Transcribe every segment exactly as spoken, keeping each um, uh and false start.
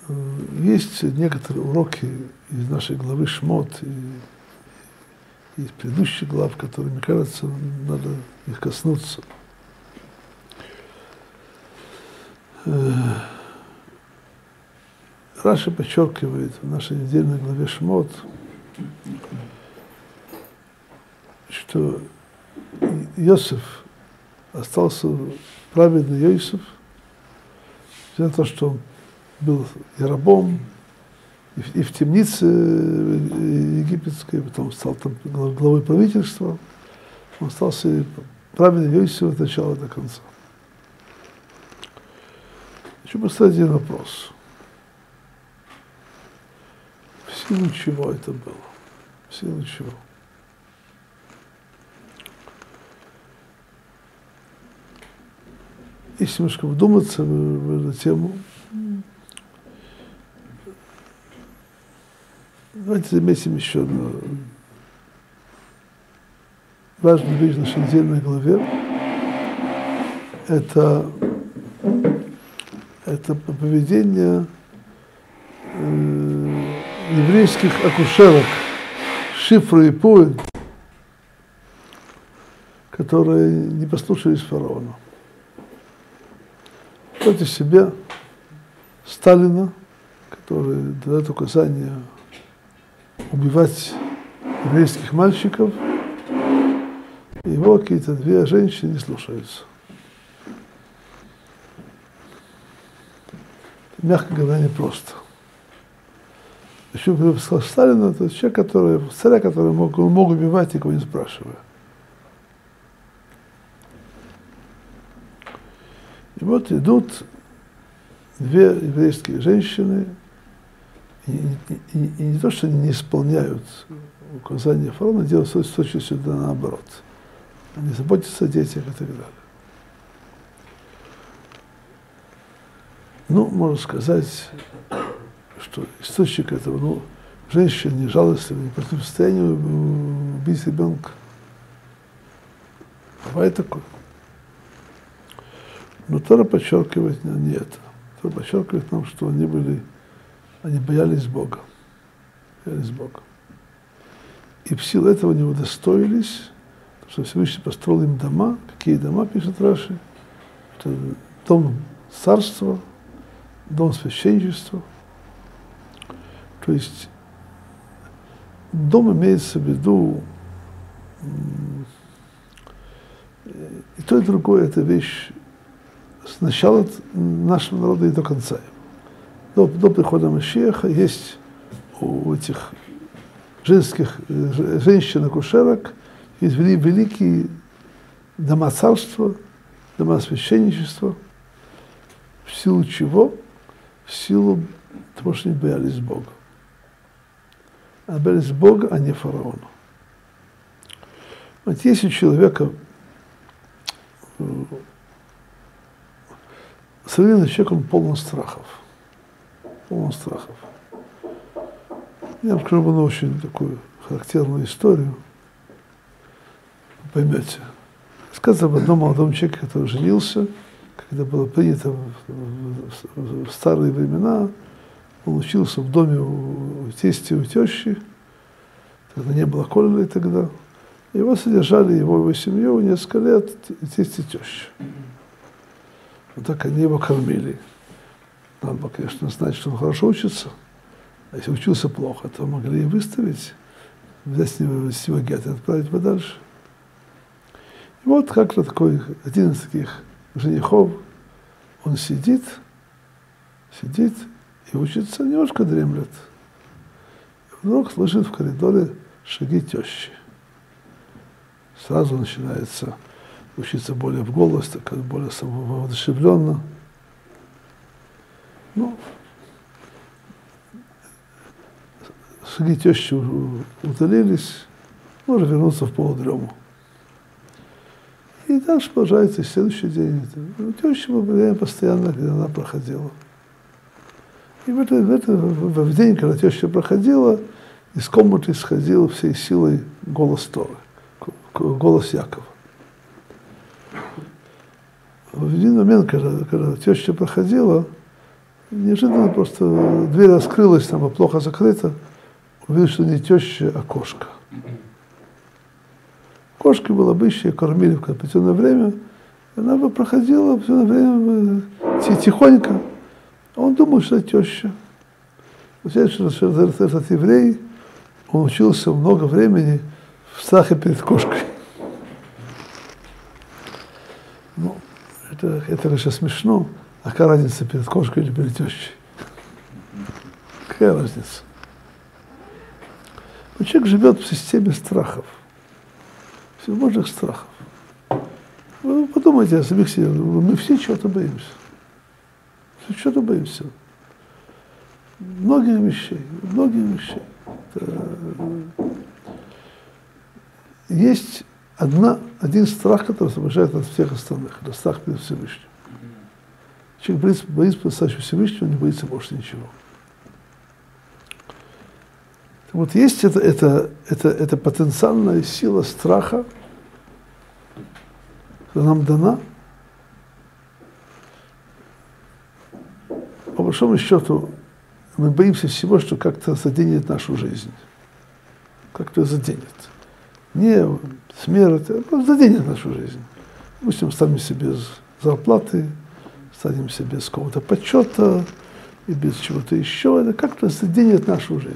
есть некоторые уроки из нашей главы Шмот и из предыдущих глав, которые, мне кажется, надо их коснуться. Раши подчеркивает в нашей недельной главе Шмот, что Йосеф остался праведный Йосеф, за то, что он был и рабом, и в, и в темнице египетской, потом стал там главой правительства, он остался праведным Йосефом от начала до конца. Хочу поставить один вопрос. В силу чего это было? В силу чего? Если немножко вдуматься в эту тему, давайте заметим еще одну важную вещь в нашей недельной главе. Это, это поведение э, еврейских акушерок Шифра и Пуэн, которые не послушались фараона. Против себя Сталина, который дает указание убивать еврейских мальчиков, и его какие-то две женщины не слушаются. Мягко говоря, непросто. Еще когда сказал Сталину, это человек, который, царя, который мог, мог убивать, никого не спрашивая. И вот идут две еврейские женщины, и, и, и, и не то, что они не исполняют указания фараона, делают с точностью да наоборот. Они заботятся о детях и так далее. Ну, можно сказать, что источник этого, ну, женщина не жалостливая, не против состояния убить ребенка. Бывает такое. Но Тора подчеркивает не это. Тора подчеркивает нам, что они были, они боялись Бога. Боялись Бога. И в силу этого не удостоились, потому что Всевышний построил им дома. Какие дома, пишет Раши? Это дом царства, дом священничества. То есть дом имеется в виду, и то, и другое, это вещь с начала нашего народа и до конца. До, до прихода Машиаха есть у этих женских женщин-акушерок есть великие дома царства, дома священничества, в силу чего? В силу того, что они боялись Бога. А боялись Бога, а не фараона. Вот если у человека современный человек, он полон страхов. Полон страхов. Я вам скажу одну очень такую характерную историю. Вы поймете. Сказано об одном молодом человеке, который женился, когда было принято в, в, в старые времена, он учился в доме у, у тести, у тещи, тогда не было колледжа тогда. Его содержали, его, его семью несколько лет, тесть и теща. Вот так они его кормили. Надо было, конечно, знать, что он хорошо учится. А если учился плохо, то могли и выставить, взять с него, с него гет и отправить подальше. И вот как-то такой, один из таких женихов, он сидит, сидит и учится, немножко дремлет. И вдруг слышит в коридоре шаги тещи. Сразу начинается учиться более в голос, так, более воодушевленно. Ну, шаги тещи удалились, можно вернуться в полудрему. И дальше продолжается и следующий день. Теща во время постоянно, когда она проходила. И в, это, в, это, в день, когда теща проходила, из комнаты исходил всей силой голос Торы, голос Якова. В один момент, когда, когда теща проходила, Неожиданно просто дверь раскрылась, там была плохо закрыта, увидел, что не теща, а кошка. Кошка была обычная, кормили в определенное время, она бы проходила все время тихонько, а он думал, что это теща. Получается, что этот еврей, он учился много времени в страхе перед кошкой. Ну, это, это, конечно, смешно. А какая разница перед кошкой или перед тещей? Какая разница? Но человек живет в системе страхов, всевозможных страхов. Вы подумайте о самих себе, мы все чего-то боимся. Все чего-то боимся. Многих вещей, многих вещей. Это... Есть одна, один страх, который освобождает от всех остальных. Это страх перед Всевышним. Человек боится, боится по-настоящему Всевышнего, не боится больше ничего. Вот есть это, это, это, это потенциальная сила страха, которая нам дана. По большому счету, мы боимся всего, что как-то заденет нашу жизнь. Как-то заденет. Не смерть, а просто заденет нашу жизнь. Допустим, останемся без зарплаты, останемся без какого-то почета и без чего-то еще. Это как-то заденет нашу жизнь.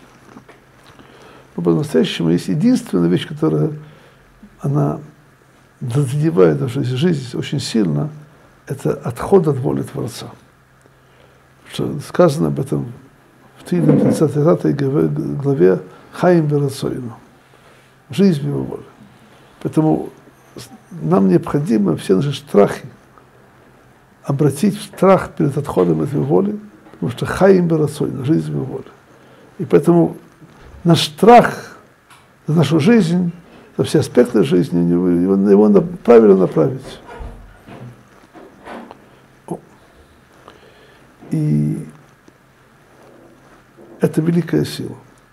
Но по-настоящему есть единственная вещь, которая она задевает нашу жизнь очень сильно, это отход от воли Творца. Что сказано об этом в тридцатой главе Хаим Берацойну. Жизнь в его воле. Поэтому нам необходимо все наши страхи обратить в страх перед отходом от его воли, потому что Хаим Берацойну, жизнь в его воле. И поэтому наш страх за нашу жизнь, за все аспекты жизни, его, его надо правильно направить. И это великая сила.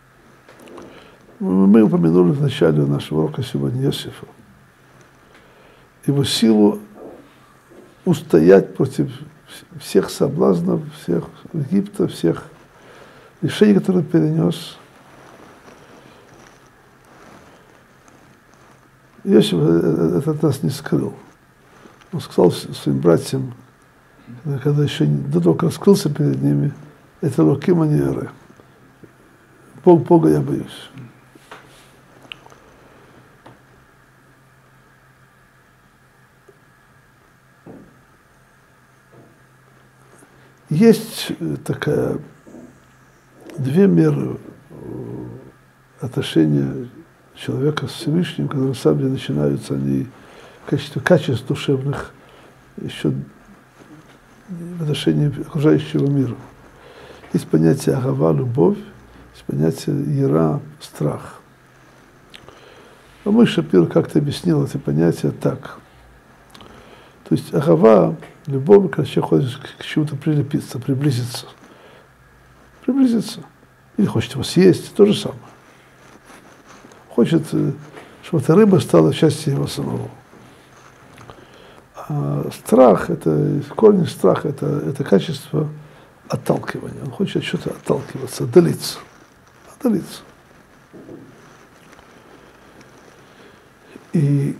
Мы упомянули в начале нашего урока сегодня Иосифа. Его силу устоять против всех соблазнов, всех Египта, всех решений, которые он перенес. Иосиф это от нас не скрыл. Он сказал своим братьям, когда еще до того, как раскрылся перед ними, это руки манеры. Бог Бога я боюсь. Есть такая две меры отношения человека с Всевышним, которые на самом деле начинаются они в качестве качеств душевных еще в отношении окружающего мира. Есть понятие агава, любовь, есть понятие ира, страх. А мой Шапир как-то объяснил это понятие так. То есть агава, любовь, когда человек хочет к чему-то прилепиться, приблизиться. Приблизиться. Или хочет его съесть, то же самое. Хочет, чтобы эта рыба стала частью его самого. А страх, это, корень страха, это, это качество отталкивания. Он хочет от чего-то отталкиваться, отдалиться. Отдалиться. И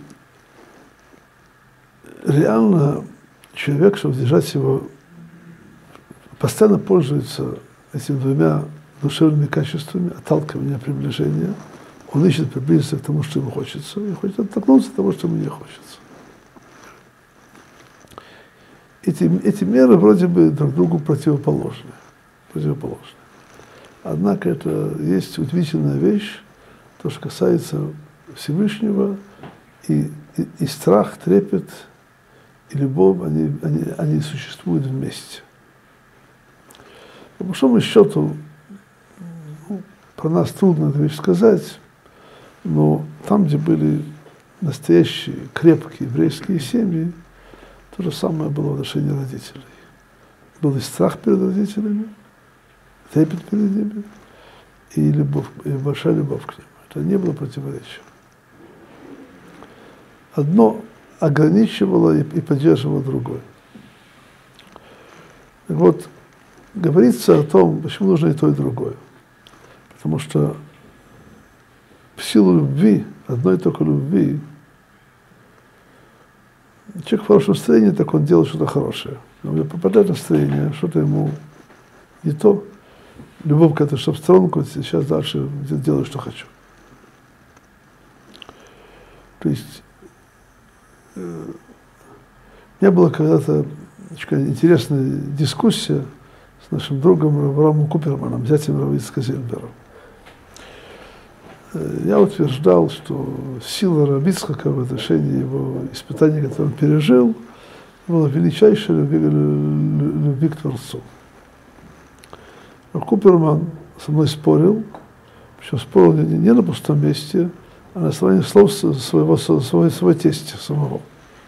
реально человек, чтобы держать его, постоянно пользуется этими двумя душевными качествами, отталкивания, приближения. Он ищет приблизиться к тому, что ему хочется, и хочет оттолкнуться от того, что ему не хочется. Эти, эти меры вроде бы друг другу противоположны. противоположны. Однако это есть удивительная вещь, то, что касается Всевышнего, и, и, и страх, трепет, и любовь, они, они, они существуют вместе. По большому счету, ну, про нас трудно эту вещь сказать, но там, где были настоящие, крепкие еврейские семьи, то же самое было в отношении родителей. Был и страх перед родителями, трепет перед ними, и любовь, и большая любовь к ним. Это не было противоречия. Одно ограничивало и, и поддерживало другое. Так вот, говорится о том, почему нужно и то, и другое. Потому что в силу любви, одной только любви, человек в хорошем настроении, так он делает что-то хорошее. Он попадает в настроение, что-то ему не то. Любовь к этому, чтобы в сторонку, сейчас дальше делаю, что хочу. То есть э, у меня была когда-то интересная дискуссия с нашим другом Равом Куперманом, зятем Рава Ицхака Зильбера. Я утверждал, что сила Рава Ицхака в отношении его испытаний, которые он пережил, была величайшая любви, любви к Творцу. Куперман со мной спорил, причем спорил не, не на пустом месте, а на основании слов своего, своего, своего тестя самого.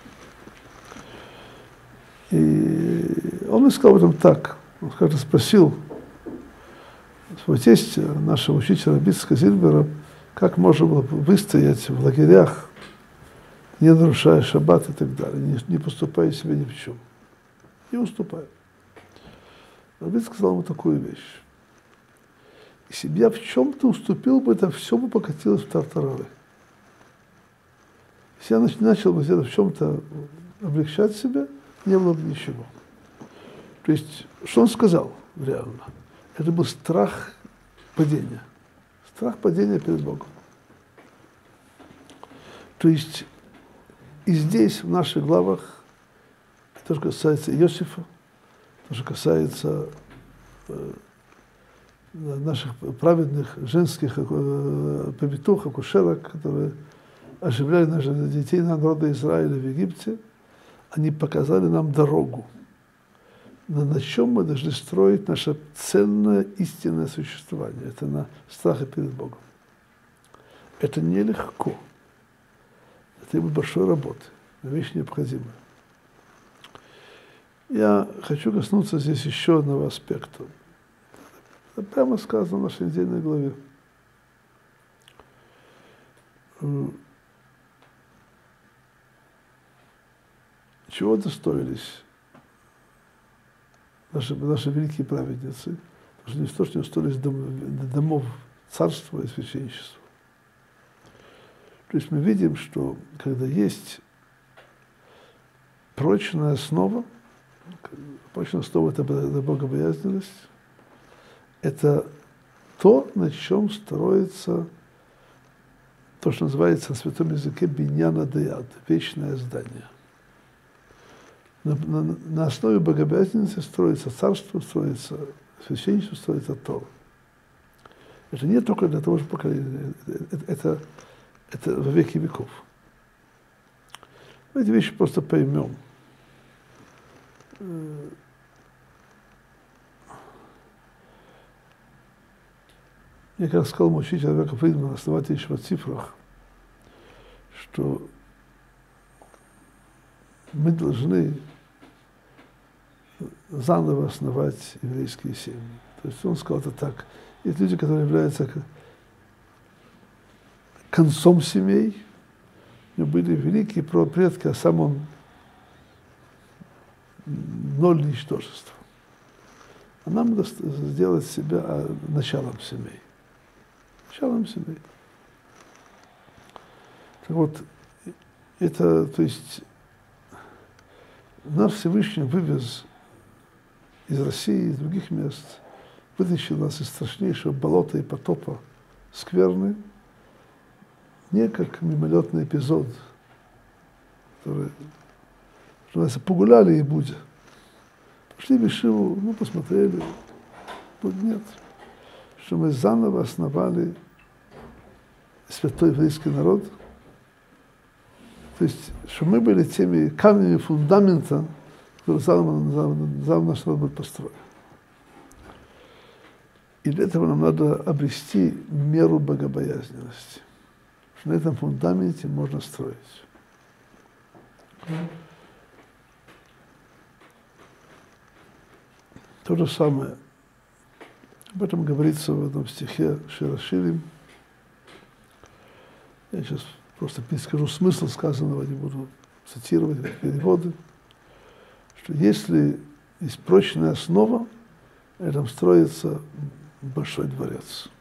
И он мне сказал об этом так. Он как-то спросил своего тестя, нашего учителя Раби Ицхака Зильбера, как можно было выстоять в лагерях, не нарушая шаббат и так далее, не, не поступая себе ни в чем. Не уступая. Раби Ицхак сказал ему такую вещь. Если бы я в чем-то уступил бы, это все бы покатилось в тартарары. Если я начал бы где-то в чем-то облегчать себя, не было бы ничего. То есть, что он сказал реально? Это был страх падения. Страх падения перед Богом. То есть, и здесь, в наших главах, то, что касается Иосифа, то, что касается э, наших праведных женских э, повитух, акушерок, которые оживляли наших детей народа Израиля в Египте, они показали нам дорогу, на чем мы должны строить наше ценное истинное существование. Это на страхе перед Богом. Это нелегко. Это требует большой работы, вещь необходимая. Я хочу коснуться здесь еще одного аспекта. Это прямо сказано в нашей недельной главе. Чего достоились наши, наши великие праведницы? Потому что не достоились дом, домов царства и священничества. То есть мы видим, что когда есть прочная основа, прочная основа – это богобоязненность, это то, на чем строится то, что называется на святом языке биньян адаяд, вечное здание. На, на, на основе богобоязненности строится царство, строится священничество, строится Тора. Это не только для того же поколения, это, это, это во веки веков. Мы эти вещи просто поймем. Мне как сказал мой учитель Равка Фридман, основатель еще в цифрах, что мы должны заново основать еврейские семьи. То есть он сказал это так. Есть люди, которые являются концом семей. У него были великие предки, а сам он ноль ничтожества. А нам надо сделать себя началом семей. Началом семей. Так вот, это, то есть, нас Всевышний вывез из России, из других мест, вытащил нас из страшнейшего болота и потопа скверны, не как мимолетный эпизод, который, что нас погуляли и будь. Пошли в Ешиву, ну, посмотрели, тут нет. Что мы заново основали святой еврейский народ, то есть, что мы были теми камнями фундамента, которые заново наш народ будет построен. И для этого нам надо обрести меру богобоязненности. Что на этом фундаменте можно строить. То же самое. Об этом говорится в одном стихе Шир ха-Ширим. Я сейчас просто перескажу смысл сказанного, не буду цитировать переводы, что если есть прочная основа, и там строится большой дворец.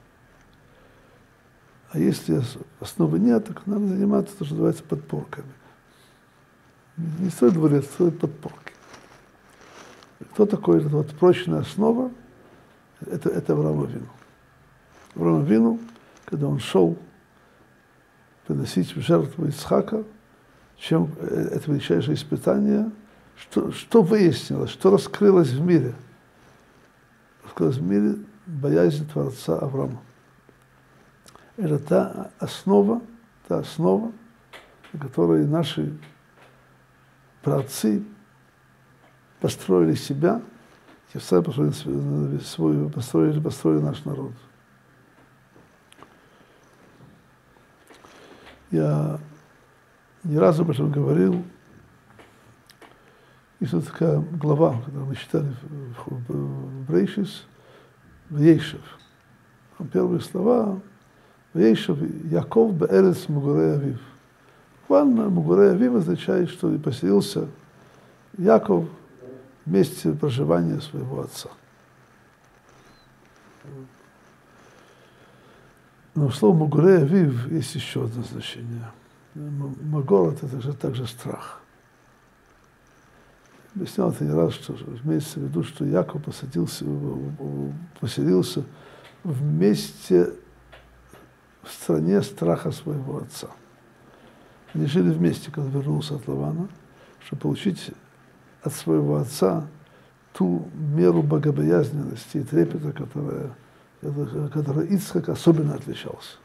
А если основы нет, так надо заниматься то, что называется подпорками. Не строить дворец, строить подпорки. Кто такой эта вот прочная основа? Это, это Авраам Авину. Авраам Авину, когда он шел приносить в жертву Ицхака, чем это величайшее испытание, что, что выяснилось, что раскрылось в мире? Раскрылось в мире боязнь Творца Авраама. Это та основа, та основа, на которой наши праотцы построили себя, и сами построили, свой, построили, построили наш народ. Я не раз об этом говорил. Есть вот такая глава, которую мы читали в Брейшис, Вейшев. Первые слова Вейшев, Яков беэрец Мугурей Авив. Буквально Мугурей Авив означает, что и поселился Яков в месте проживания своего отца. Но в слово Мугурей Авив есть еще одно значение. Магор — это также, также страх. Объяснял это не раз, что имеется в виду, что Яков посадился, поселился в месте, в стране страха своего отца. Они жили вместе, когда вернулся от Лавана, чтобы получить от своего отца ту меру богобоязненности и трепета, которая, которой Ицхак особенно отличался.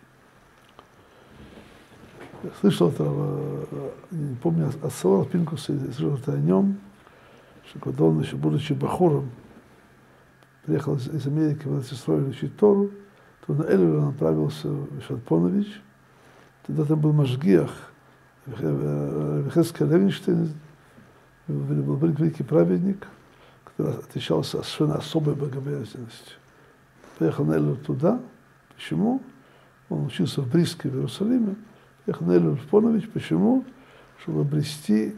Я слышал это, не помню, от Савора Пинкуса, я слышал это о нем, что когда он еще, будучи бахуром, приехал из Америки в Исраиль учить Тору, то на Эллера направился в Шатпонович. Тогда там был Машгиах, Вихескель Левинштейн, был великий праведник, который отличался совершенно особой богобоязненностью. Поехал на Эллер туда. Почему? Он учился в Бриске, в Иерусалиме. Поехал на Эллер в Понович. Почему? Чтобы обрести,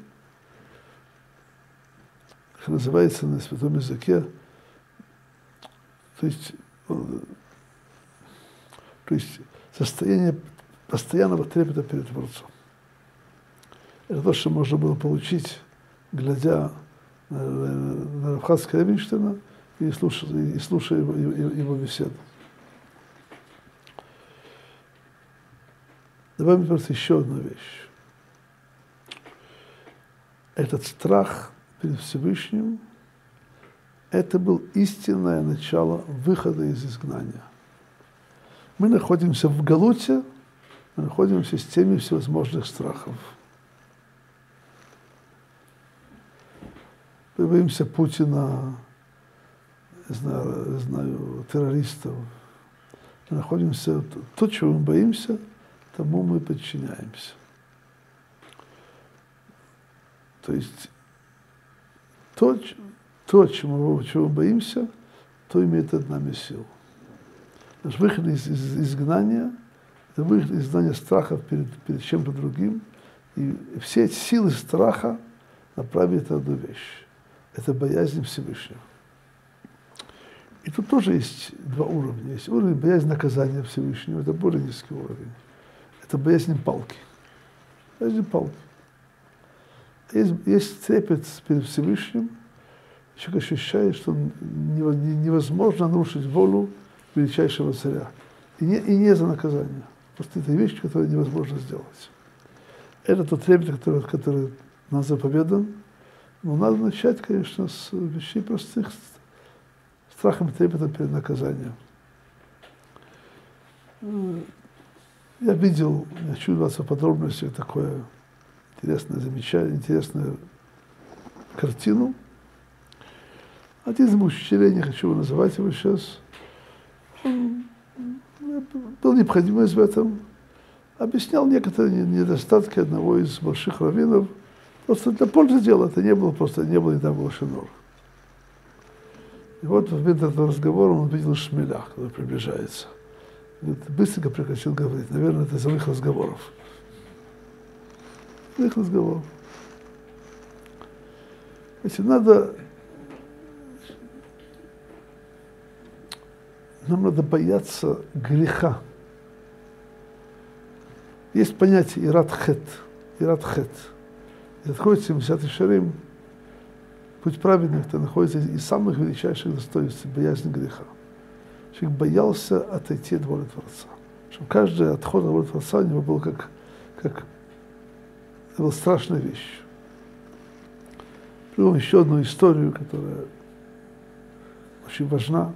как называется на святом языке, то есть, то есть состояние постоянного трепета перед Творцом. Это то, что можно было получить, глядя на, на Равхацка Эвенштейна и слушая, и слушая его, его, его беседу. Добавим просто еще одну вещь. Этот страх перед Всевышним — это был истинное начало выхода из изгнания. Мы находимся в Галуте, мы находимся с теми всевозможных страхов. Мы боимся Путина, не знаю, не знаю, террористов. Мы находимся, то, чего мы боимся, тому мы подчиняемся. То есть то, то чему, чего мы боимся, то имеет над нами силу. Наш выход из, из изгнания — это выход из изгнания страхов перед, перед чем-то другим. И все эти силы страха направить на одну вещь. Это боязнь Всевышнего. И тут тоже есть два уровня. Есть уровень боязнь наказания Всевышнего, это более низкий уровень. Это боязнь палки. Боязнь палки. Есть, есть трепет перед Всевышним, человек ощущает, что невозможно нарушить волю величайшего царя. И не, и не за наказание. Просто это вещь, которую невозможно сделать. Это тот трепет, который, который нам заповедан. Но надо начать, конечно, с вещей простых, страхом и трепетом перед наказанием. Я видел, я хочу вдаваться в подробности, такое интересное замечание, интересную картину. Один из моих учителей, не хочу называть его сейчас, был необходимость в этом, объяснял некоторые недостатки одного из больших раввинов. Просто для пользы дела, это не было просто, не было не так было шинор. И вот в момент этого разговора он увидел Шмеля, который приближается. Говорит, быстренько прекратил говорить. Наверное, это из их разговоров. Из их разговоров. Значит, надо нам надо бояться греха. Есть понятие ират-хет. Ират-хет. И отходит семидесятый шарим, путь праведных, это находится из самых величайших достоинств, боязнь греха. Человек боялся отойти от воли Творца. Чтобы каждый отход от воли Творца у него был как, как это была страшная вещь. Привел еще одну историю, которая очень важна.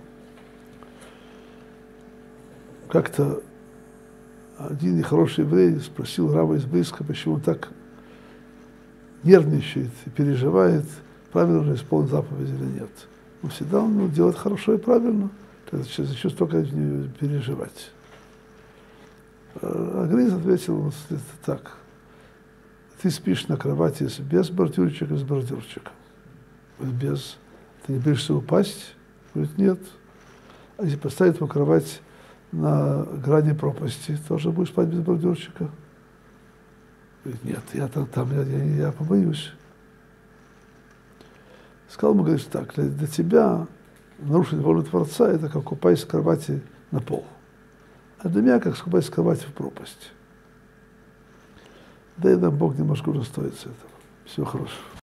Как-то один нехороший еврей спросил раба из Брыска, почему он так нервничает и переживает, правильно же исполнить заповедь или нет. Но всегда он ну, делает хорошо и правильно. Зачем столько переживать? А Гриз ответил так. Ты спишь на кровати без бордюрчика, с бордюрчиком. Без. Ты не боишься упасть? Говорит, нет. А если поставить твою кровать на грани пропасти, тоже будешь спать без бордюрчика? Говорит, нет, я там, там я, я, я побоюсь. Сказал ему, говорит, так, для, для тебя нарушить волю Творца, это как упасть с кровати на пол. А для меня, как упасть с кровати в пропасть. Да и нам Бог немножко удостоится этого. Всего хорошего.